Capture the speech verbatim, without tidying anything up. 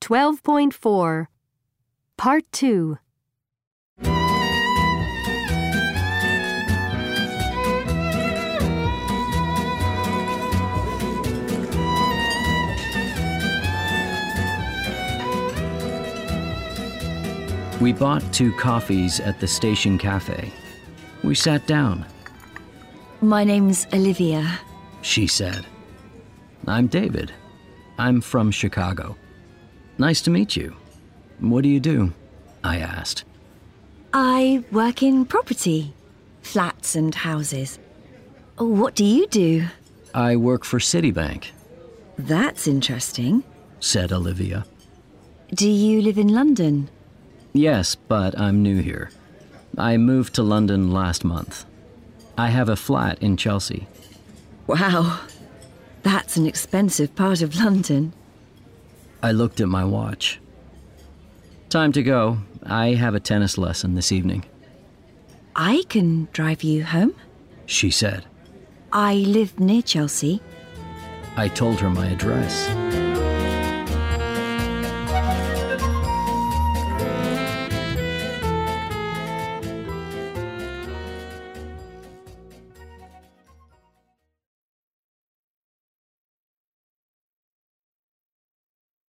twelve point four. Part two. We bought two coffees at the station cafe. We sat down. My name's Olivia. She said. I'm David. I'm from Chicago. Nice to meet you. What do you do? I asked. I work in property, flats and houses. What do you do? I work for Citibank, That's interesting. said Olivia. Do you live in London? Yes, but I'm new here. I moved to London last month. I have a flat in Chelsea. Wow, that's an expensive part of London. I looked at my watch. Time to go. I have a tennis lesson this evening, I can drive you home. she said. I live near Chelsea. I told her my address.